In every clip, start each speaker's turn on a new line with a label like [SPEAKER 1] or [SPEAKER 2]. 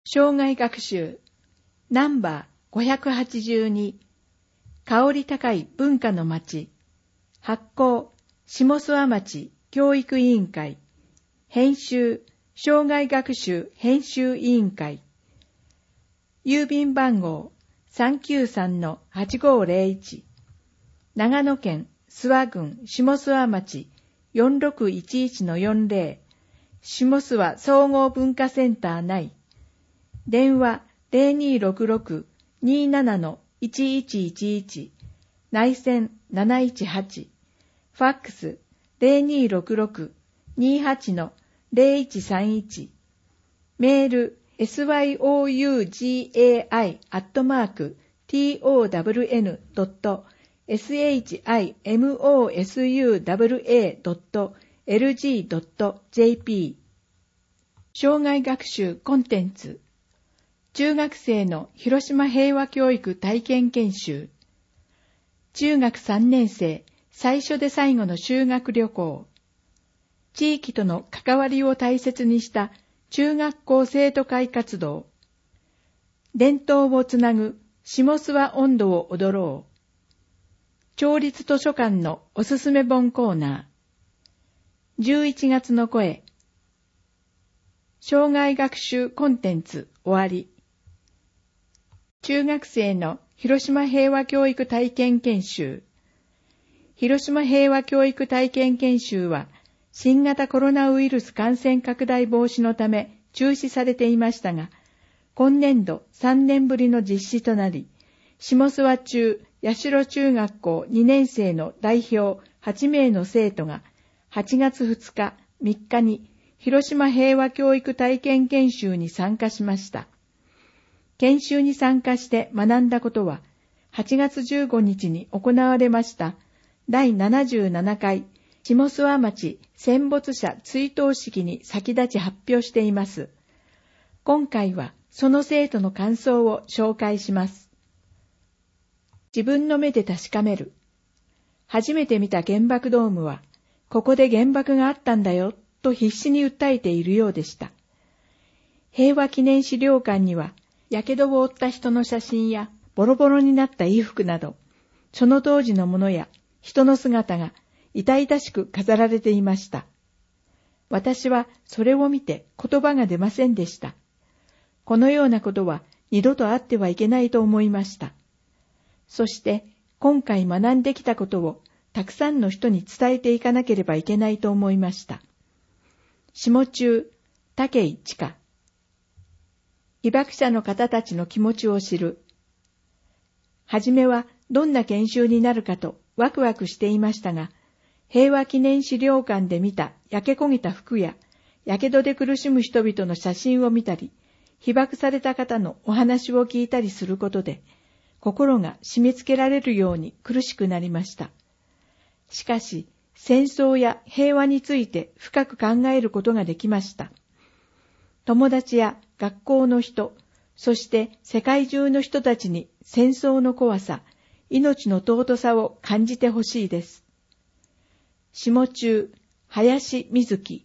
[SPEAKER 1] 生涯学習ナンバー582香り高い文化の街発行下諏訪町教育委員会編集生涯学習編集委員会郵便番号 393-8501 長野県諏訪郡下諏訪町 4611-40 下諏訪総合文化センター内電話 0266-27-1111 内線718ファックス 0266-28-0131 メール syougai@townsua.lg.jp 生涯学習コンテンツ中学生の広島平和教育体験研修中学3年生最初で最後の修学旅行地域との関わりを大切にした中学校生徒会活動伝統をつなぐ下諏訪音頭を踊ろう町立図書館のおすすめ本コーナー11月の声生涯学習コンテンツ終わり中学生の広島平和教育体験研修広島平和教育体験研修は新型コロナウイルス感染拡大防止のため中止されていましたが、今年度3年ぶりの実施となり、下諏訪中八代中学校2年生の代表8名の生徒が8月2日、3日に広島平和教育体験研修に参加しました。研修に参加して学んだことは、8月15日に行われました第77回下諏訪町戦没者追悼式に先立ち発表しています。今回はその生徒の感想を紹介します。自分の目で確かめる。初めて見た原爆ドームは、ここで原爆があったんだよ、と必死に訴えているようでした。平和記念資料館には、火傷を負った人の写真や、ボロボロになった衣服など、その当時のものや人の姿が痛々しく飾られていました。私はそれを見て言葉が出ませんでした。このようなことは二度とあってはいけないと思いました。そして今回学んできたことをたくさんの人に伝えていかなければいけないと思いました。下中、武井千佳。被爆者の方たちの気持ちを知る。はじめはどんな研修になるかとワクワクしていましたが、平和記念資料館で見た焼け焦げた服や、やけどで苦しむ人々の写真を見たり、被爆された方のお話を聞いたりすることで、心が締め付けられるように苦しくなりました。しかし、戦争や平和について深く考えることができました。友達や学校の人、そして世界中の人たちに戦争の怖さ、命の尊さを感じてほしいです。下中、林瑞希。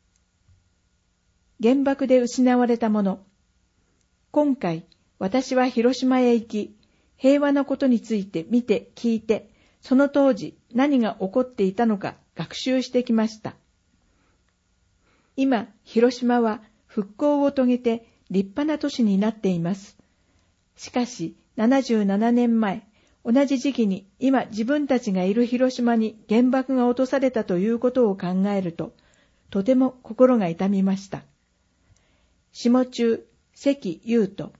[SPEAKER 1] 原爆で失われたもの。今回、私は広島へ行き、平和のことについて見て聞いて、その当時何が起こっていたのか学習してきました。今、広島は復興を遂げて立派な都市になっています。しかし、77年前、同じ時期に今自分たちがいる広島に原爆が落とされたということを考えると、とても心が痛みました。下中、関優斗。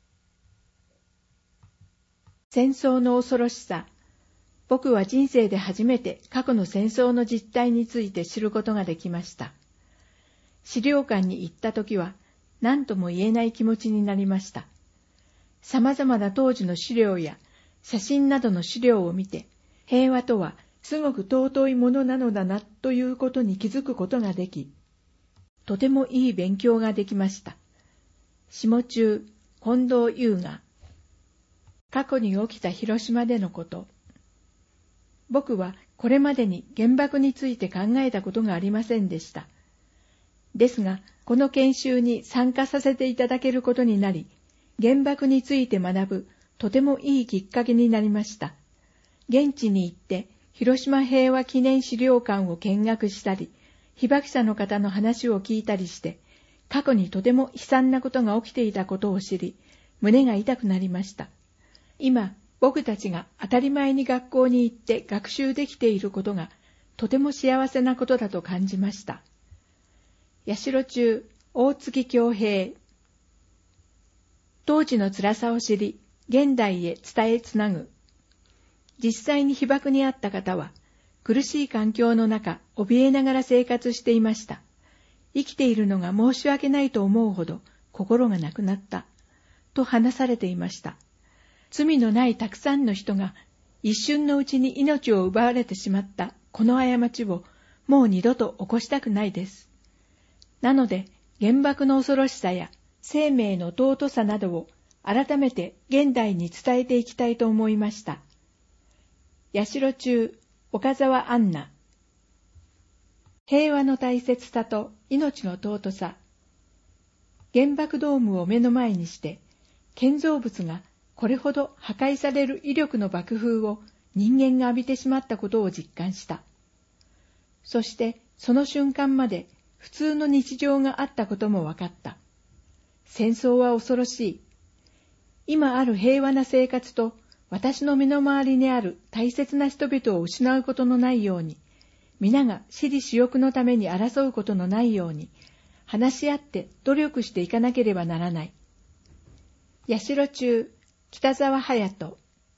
[SPEAKER 1] 戦争の恐ろしさ。僕は人生で初めて過去の戦争の実態について知ることができました。資料館に行ったときは何とも言えない気持ちになりました。様々な当時の資料や写真などの資料を見て、平和とはすごく尊いものなのだなということに気づくことができ、とてもいい勉強ができました。下中、近藤優雅。過去に起きた広島でのこと。僕はこれまでに原爆について考えたことがありませんでした。ですが、 この研修に参加させていただけることになり、原爆について学ぶとてもいいきっかけになりました。現地に行って広島平和記念資料館を見学したり、被爆者の方の話を聞いたりして、過去にとても悲惨なことが起きていたことを知り、胸が痛くなりました。今、僕たちが当たり前に学校に行って学習できていることがとても幸せなことだと感じました。八代中大月恭平。当時の辛さを知り、現代へ伝えつなぐ。実際に被爆にあった方は、苦しい環境の中、怯えながら生活していました。生きているのが申し訳ないと思うほど心がなくなった、と話されていました。罪のないたくさんの人が一瞬のうちに命を奪われてしまったこの過ちをもう二度と起こしたくないです。なので原爆の恐ろしさや生命の尊さなどを改めて現代に伝えていきたいと思いました。八代中岡澤杏奈。平和の大切さと命の尊さ。原爆ドームを目の前にして建造物がこれほど破壊される威力の爆風を人間が浴びてしまったことを実感した。そしてその瞬間まで普通の日常があったことも分かった。戦争は恐ろしい。今ある平和な生活と私の身の回りにある大切な人々を失うことのないように、皆が私利私欲のために争うことのないように、話し合って努力していかなければならない。八代中北沢隼人。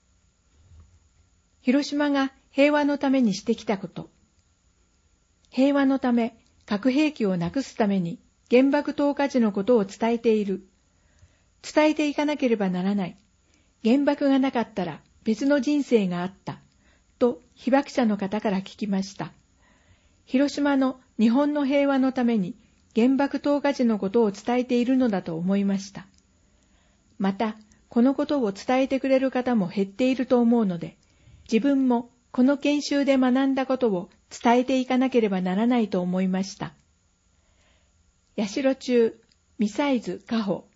[SPEAKER 1] 広島が平和のためにしてきたこと。平和のため、核兵器をなくすために原爆投下時のことを伝えている。伝えていかなければならない。原爆がなかったら別の人生があった。と被爆者の方から聞きました。広島の日本の平和のために原爆投下時のことを伝えているのだと思いました。また、このことを伝えてくれる方も減っていると思うので、自分もこの研修で学んだことを伝えていかなければならないと思いました。八代中ミサイズ加穂。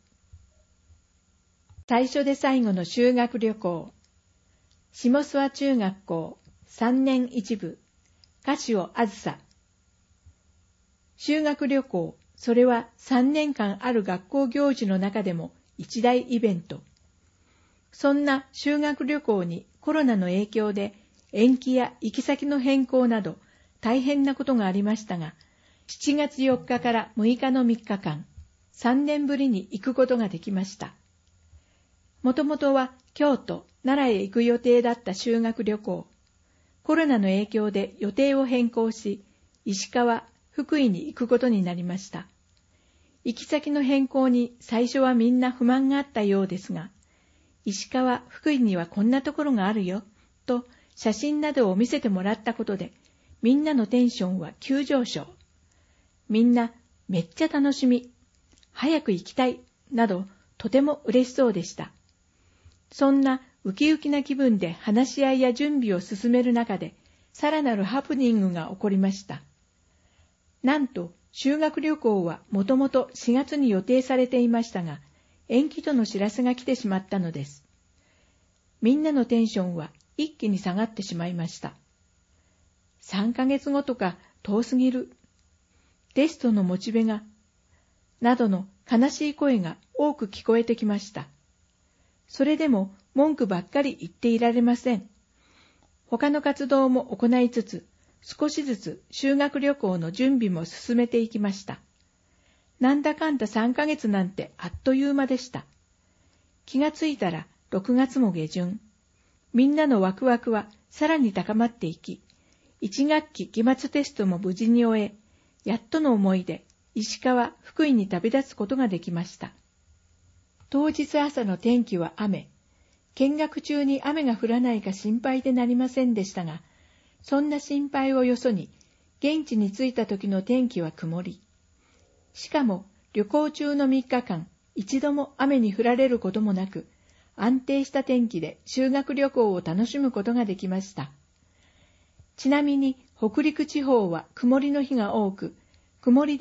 [SPEAKER 1] 最初で最後の修学旅行。下諏訪中学校3年1部柏あずさ。修学旅行、それは3年間ある学校行事の中でも一大イベント。そんな修学旅行にコロナの影響で延期や行き先の変更など大変なことがありましたが、7月4日から6日の3日間、3年ぶりに行くことができました。もともとは京都、奈良へ行く予定だった修学旅行。コロナの影響で予定を変更し、石川、福井に行くことになりました。行き先の変更に最初はみんな不満があったようですが、石川、福井にはこんなところがあるよ、と写真などを見せてもらったことで、みんなのテンションは急上昇。みんなめっちゃ楽しみ、早く行きたい、などとても嬉しそうでした。そんなウキウキな気分で話し合いや準備を進める中で、さらなるハプニングが起こりました。なんと、修学旅行はもともと4月に予定されていましたが、延期との知らせが来てしまったのです。みんなのテンションは一気に下がってしまいました。3ヶ月後とか遠すぎる。テストのモチベが、などの悲しい声が多く聞こえてきました。それでも文句ばっかり言っていられません。他の活動も行いつつ、少しずつ修学旅行の準備も進めていきました。なんだかんだ3ヶ月なんてあっという間でした。気がついたら6月も下旬。みんなのワクワクはさらに高まっていき、1学期期末テストも無事に終え、やっとの思いで石川、福井に旅立つことができました。当日朝の天気は雨。見学中に雨が降らないか心配でなりませんでしたが、そんな心配をよそに、現地に着いた時の天気は曇り。しかも旅行中の3日間、一度も雨に降られることもなく、安定した天気で修学旅行を楽しむことができました。ちなみに北陸地方は曇りの日が多く、曇りでも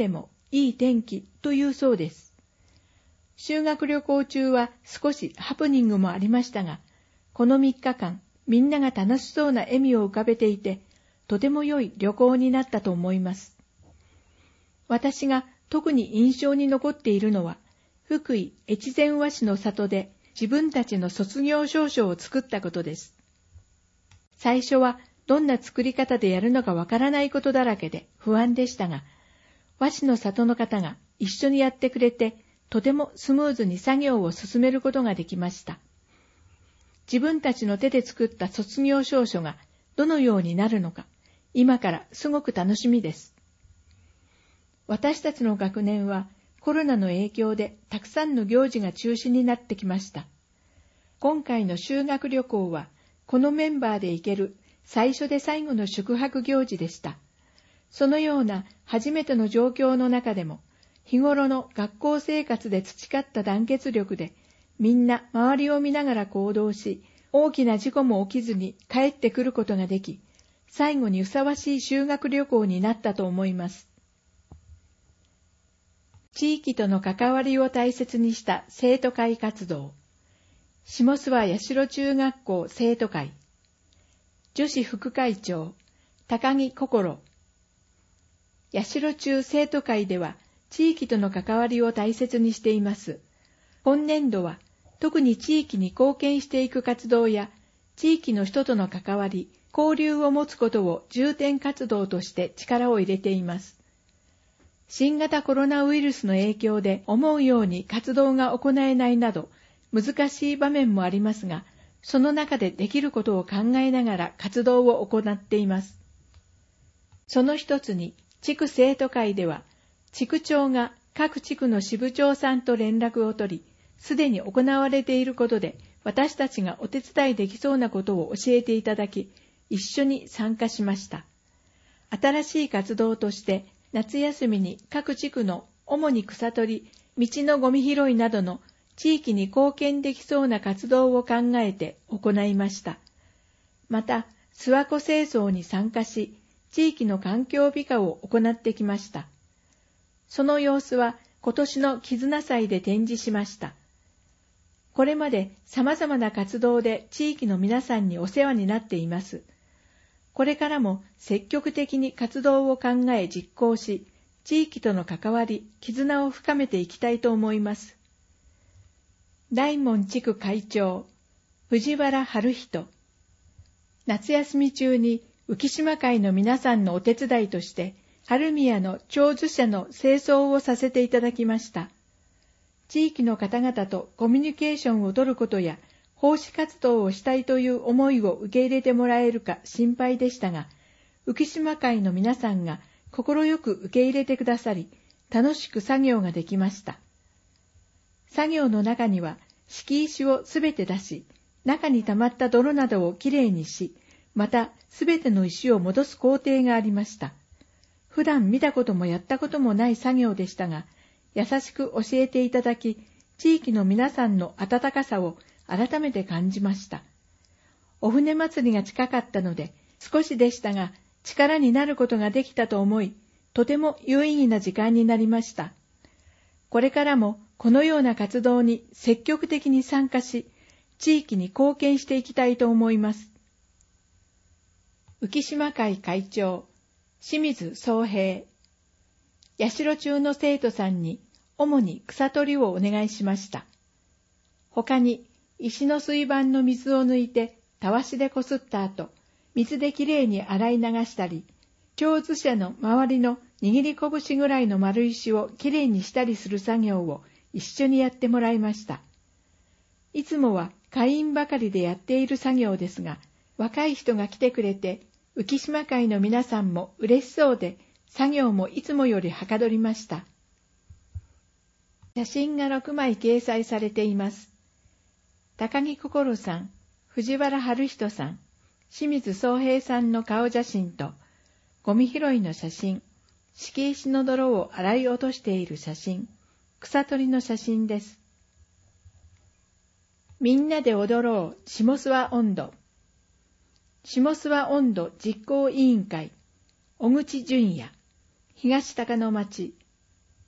[SPEAKER 1] いい天気というそうです。修学旅行中は少しハプニングもありましたが、この3日間、みんなが楽しそうな笑みを浮かべていて、とても良い旅行になったと思います。私が特に印象に残っているのは、福井越前和紙の里で自分たちの卒業証書を作ったことです。最初はどんな作り方でやるのかわからないことだらけで不安でしたが、和紙の里の方が一緒にやってくれて、とてもスムーズに作業を進めることができました。自分たちの手で作った卒業証書がどのようになるのか、今からすごく楽しみです。私たちの学年はコロナの影響でたくさんの行事が中止になってきました。今回の修学旅行はこのメンバーで行ける最初で最後の宿泊行事でした。そのような初めての状況の中でも、日頃の学校生活で培った団結力で、みんな周りを見ながら行動し、大きな事故も起きずに帰ってくることができ、最後にふさわしい修学旅行になったと思います。地域との関わりを大切にした生徒会活動。下諏訪八代中学校生徒会。女子副会長、高木心。八代中生徒会では、地域との関わりを大切にしています。今年度は、特に地域に貢献していく活動や、地域の人との関わり、交流を持つことを重点活動として力を入れています。新型コロナウイルスの影響で思うように活動が行えないなど、難しい場面もありますが、その中でできることを考えながら活動を行っています。その一つに、地区生徒会では、地区長が各地区の支部長さんと連絡を取り、すでに行われていることで、私たちがお手伝いできそうなことを教えていただき、一緒に参加しました。新しい活動として、夏休みに各地区の主に草取り、道のゴミ拾いなどの地域に貢献できそうな活動を考えて行いました。また、諏訪湖清掃に参加し、地域の環境美化を行ってきました。その様子は今年の絆祭で展示しました。これまで様々な活動で地域の皆さんにお世話になっています。これからも積極的に活動を考え実行し、地域との関わり、絆を深めていきたいと思います。大門地区会長、藤原春人。夏休み中に浮島会の皆さんのお手伝いとして、春宮の長寿社の清掃をさせていただきました。地域の方々とコミュニケーションを取ることや、奉仕活動をしたいという思いを受け入れてもらえるか心配でしたが、浮島会の皆さんが快く受け入れてくださり、楽しく作業ができました。作業の中には、敷石をすべて出し、中に溜まった泥などをきれいにし、またすべての石を戻す工程がありました。普段見たこともやったこともない作業でしたが、優しく教えていただき、地域の皆さんの温かさを改めて感じました。お船祭りが近かったので、少しでしたが力になることができたと思い、とても有意義な時間になりました。これからもこのような活動に積極的に参加し、地域に貢献していきたいと思います。浮島会会長、清水宗平。八代中の生徒さんに主に草取りをお願いしました。他に石の水盤の水を抜いてたわしでこすった後、水できれいに洗い流したり、長寿社の周りの握り拳ぐらいの丸石をきれいにしたりする作業を一緒にやってもらいました。いつもは会員ばかりでやっている作業ですが、若い人が来てくれて、浮島会の皆さんも嬉しそうで、作業もいつもよりはかどりました。写真が6枚掲載されています。高木心さん、藤原春人さん、清水宗平さんの顔写真と、ゴミ拾いの写真、敷石の泥を洗い落としている写真、草取りの写真です。みんなで踊ろう、下諏訪音頭。下諏訪音頭実行委員会、小口淳也、東高野町。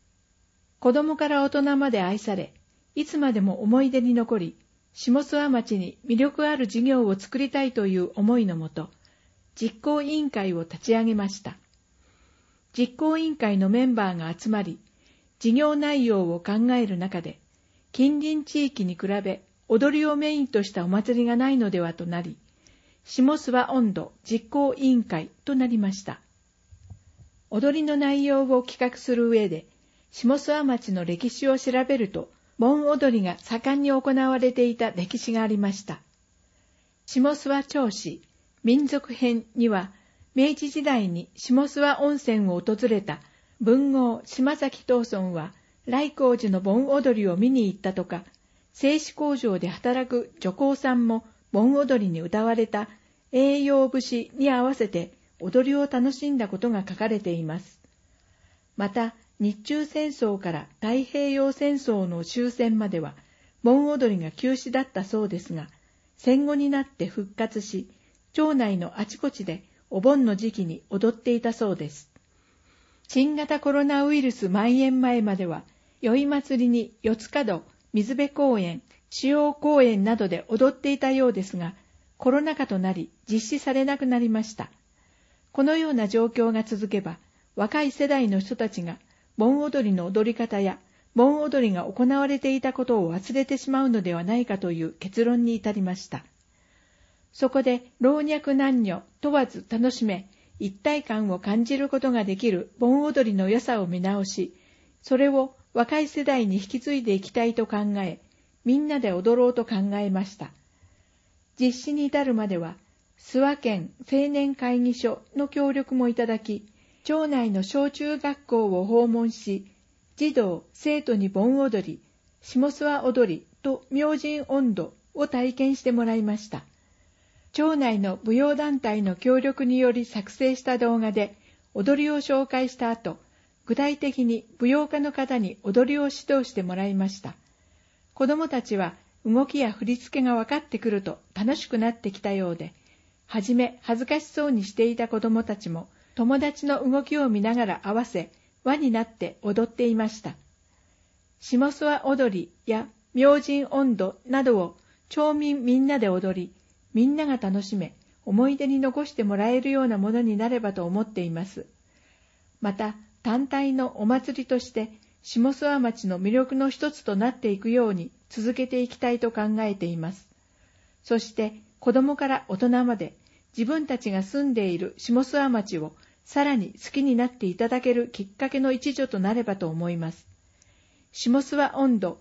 [SPEAKER 1] 子供から大人まで愛され、いつまでも思い出に残り、下諏訪町に魅力ある事業を作りたいという思いのもと、実行委員会を立ち上げました。実行委員会のメンバーが集まり、事業内容を考える中で、近隣地域に比べ踊りをメインとしたお祭りがないのではとなり、下諏訪音頭実行委員会となりました。踊りの内容を企画する上で、下諏訪町の歴史を調べると、盆踊りが盛んに行われていた歴史がありました。下諏訪町史民族編には、明治時代に下諏訪温泉を訪れた文豪島崎藤村は、来光寺の盆踊りを見に行ったとか、製糸工場で働く女工さんも盆踊りに歌われた栄養節に合わせて踊りを楽しんだことが書かれています。また、日中戦争から太平洋戦争の終戦までは、盆踊りが休止だったそうですが、戦後になって復活し、町内のあちこちでお盆の時期に踊っていたそうです。新型コロナウイルス蔓延前までは、宵祭りに四つ角、水辺公園、主要公園などで踊っていたようですが、コロナ禍となり実施されなくなりました。このような状況が続けば、若い世代の人たちが盆踊りの踊り方や盆踊りが行われていたことを忘れてしまうのではないかという結論に至りました。そこで老若男女問わず楽しめ、一体感を感じることができる盆踊りの良さを見直し、それを若い世代に引き継いでいきたいと考え、みんなで踊ろうと考えました。実施に至るまでは、諏訪県青年会議所の協力もいただき、町内の小中学校を訪問し、児童、生徒に盆踊り、下諏訪踊りと明神音頭を体験してもらいました。町内の舞踊団体の協力により作成した動画で踊りを紹介した後、具体的に舞踊家の方に踊りを指導してもらいました。子どもたちは動きや振り付けが分かってくると楽しくなってきたようで、はじめ恥ずかしそうにしていた子どもたちも友達の動きを見ながら合わせ、輪になって踊っていました。下諏訪踊りや明神音頭などを町民みんなで踊り、みんなが楽しめ、思い出に残してもらえるようなものになればと思っています。また、単体のお祭りとして、下諏訪町の魅力の一つとなっていくように続けていきたいと考えています。そして、子供から大人まで、自分たちが住んでいる下諏訪町をさらに好きになっていただけるきっかけの一助となればと思います。下諏訪音頭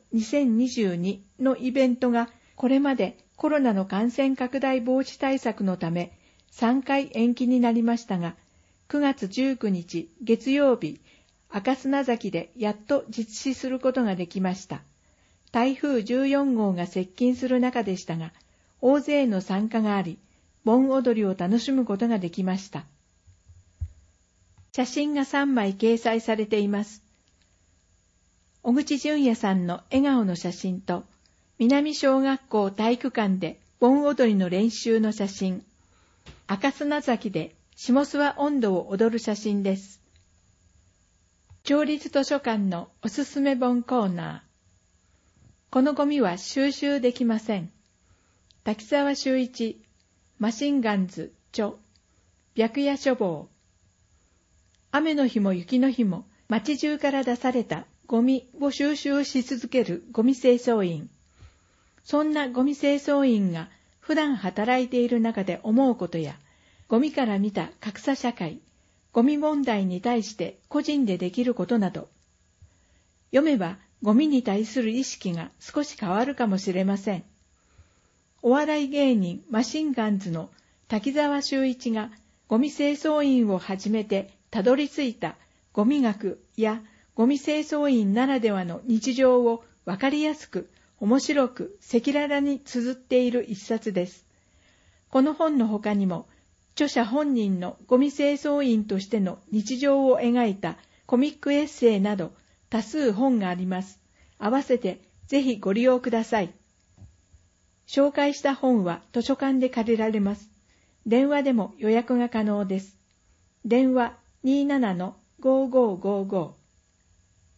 [SPEAKER 1] 2022のイベントがこれまでコロナの感染拡大防止対策のため3回延期になりましたが、9月19日月曜日、赤砂崎でやっと実施することができました。台風14号が接近する中でしたが、大勢の参加があり、盆踊りを楽しむことができました。写真が3枚掲載されています。小口淳也さんの笑顔の写真と、南小学校体育館で盆踊りの練習の写真、赤砂崎で下諏訪音頭を踊る写真です。町立図書館のおすすめ本コーナー。このゴミは収集できません。滝沢修一、マシンガンズ著、白夜書房。雨の日も雪の日も町中から出されたゴミを収集し続けるゴミ清掃員。そんなゴミ清掃員が普段働いている中で思うことや、ゴミから見た格差社会、ゴミ問題に対して個人でできることなど。読めばゴミに対する意識が少し変わるかもしれません。お笑い芸人マシンガンズの滝沢秀一がゴミ清掃員を始めてたどり着いたゴミ学やゴミ清掃員ならではの日常をわかりやすく面白く赤裸々に綴っている一冊です。この本の他にも著者本人のゴミ清掃員としての日常を描いたコミックエッセイなど多数本があります。合わせてぜひご利用ください。紹介した本は図書館で借りられます。電話でも予約が可能です。電話 27-5555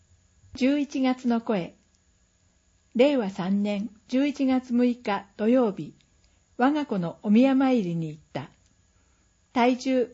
[SPEAKER 1] 11月の声。令和3年11月6日土曜日、我が子のお宮参りに行った。体重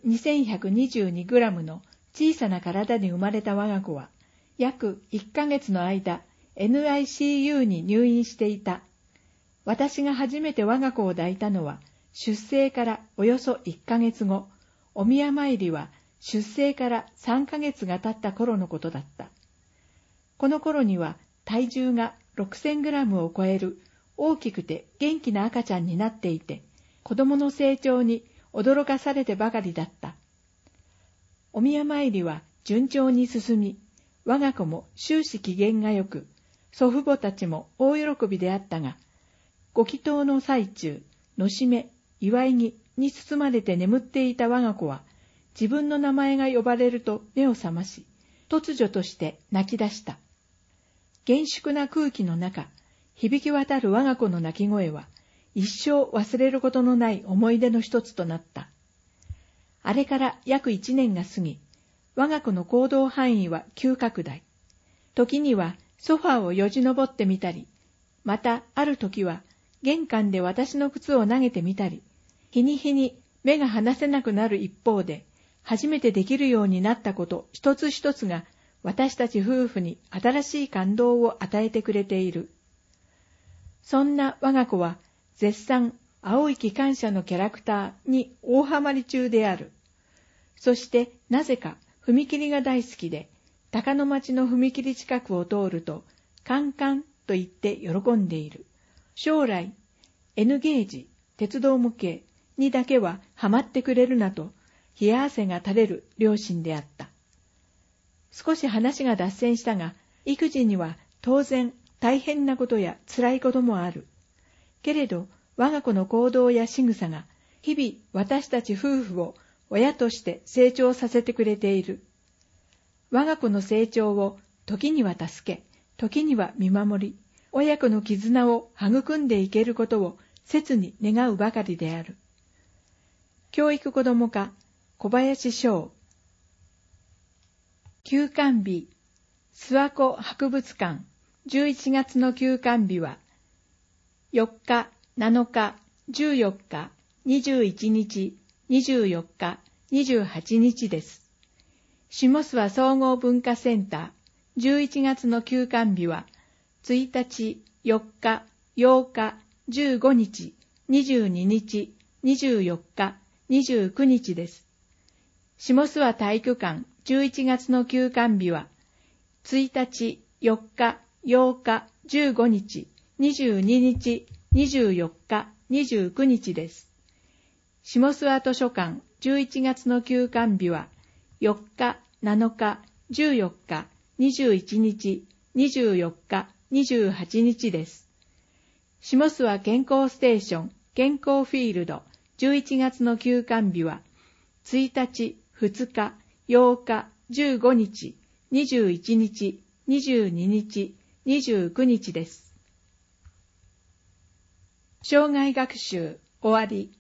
[SPEAKER 1] 2122グラムの小さな体に生まれた我が子は、約1ヶ月の間、NICU に入院していた。私が初めて我が子を抱いたのは、出生からおよそ1ヶ月後、お宮参りは出生から3ヶ月が経った頃のことだった。この頃には体重が6000グラムを超える大きくて元気な赤ちゃんになっていて、子供の成長に驚かされてばかりだった。お宮参りは順調に進み、我が子も終始機嫌がよく、祖父母たちも大喜びであったが、ご祈祷の最中、のしめ、祝いに包まれて眠っていた我が子は、自分の名前が呼ばれると目を覚まし、突如として泣き出した。厳粛な空気の中、響き渡る我が子の泣き声は、一生忘れることのない思い出の一つとなった。あれから約1年が過ぎ、我が子の行動範囲は急拡大。時にはソファーをよじ登ってみたり、またある時は玄関で私の靴を投げてみたり、日に日に目が離せなくなる一方で、初めてできるようになったこと一つ一つが私たち夫婦に新しい感動を与えてくれている。そんな我が子は絶賛青い機関車のキャラクターに大ハマり中である。そしてなぜか踏切が大好きで、高野町の踏切近くを通るとカンカンと言って喜んでいる。将来 N ゲージ、鉄道模型にだけはハマってくれるなと冷や汗が垂れる両親であった。少し話が脱線したが、育児には当然大変なことや辛いこともある。けれど我が子の行動や仕草が日々私たち夫婦を親として成長させてくれている。我が子の成長を時には助け、時には見守り、親子の絆を育んでいけることを切に願うばかりである。教育子ども課、小林翔。休館日、諏訪湖博物館、11月の休館日は、4日、7日、14日、21日、24日、28日です。下諏訪総合文化センター、11月の休館日は、1日、4日、8日、15日、22日、24日、29日です。下諏訪体育館11月の休館日は、1日、4日、8日、15日、22日、24日、29日です。下諏訪図書館11月の休館日は、4日、7日、14日、21日、24日、28日です。下諏訪健康ステーション健康フィールド11月の休館日は、1日、2日、8日、15日、21日、22日、29日です。生涯学習終わり。